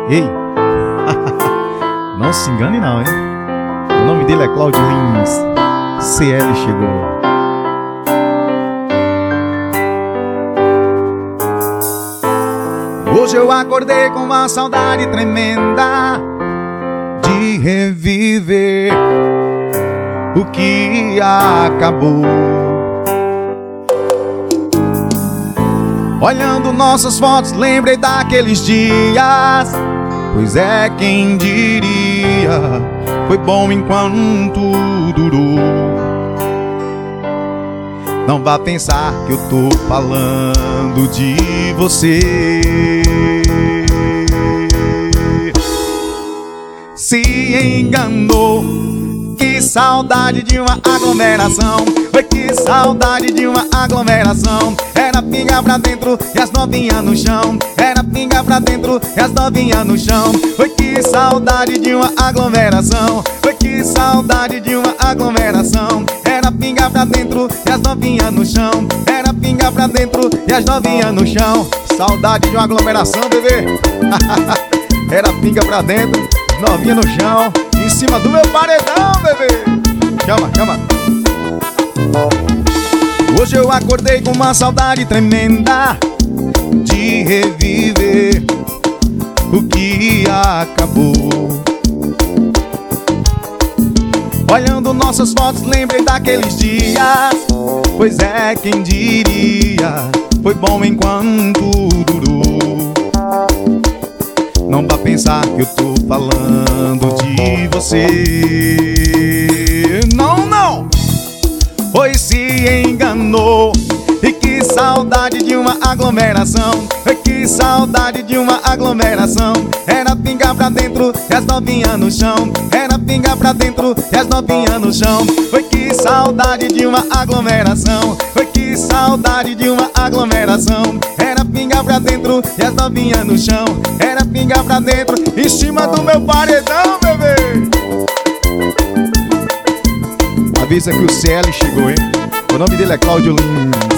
Ei, não se engane não, hein? O nome dele é Cláudio Lins. CL chegou. Hoje eu acordei com uma saudade tremenda de reviver o que acabou. Olhando nossas fotos, lembrei daqueles dias. Pois é, quem diria, foi bom enquanto durou. Não vá pensar que eu tô falando de você. Se enganou. Que saudade de uma aglomeração. Foi que saudade de uma aglomeração. Era pinga pra dentro e as novinhas no chão. Era pinga pra dentro e as novinhas no chão. Foi que saudade de uma aglomeração. Foi que saudade de uma aglomeração. Era pinga pra dentro e as novinhas no chão. Era pinga pra dentro e as novinhas no chão. Saudade de uma aglomeração, bebê. Era pinga pra dentro, novinha no chão, em cima do meu paredão, bebê. Chama, chama. Hoje eu acordei com uma saudade tremenda de reviver o que acabou. Olhando nossas fotos, lembrei daqueles dias. Pois é, quem diria, foi bom enquanto durou. Não vá pensar que eu tô falando de você. Não, não! Pois se enganou. E que saudade de uma aglomeração. E que saudade de uma aglomeração. Era pinga pra dentro e as novinhas no chão. Era pinga pra dentro e as novinhas no chão. Foi que saudade de uma aglomeração. Foi que saudade de uma aglomeração. Era pinga pra dentro e as novinhas no chão. Era pinga pra dentro, em cima do meu paredão, bebê. Avisa que o CL chegou, hein? O nome dele é Cláudio Lins.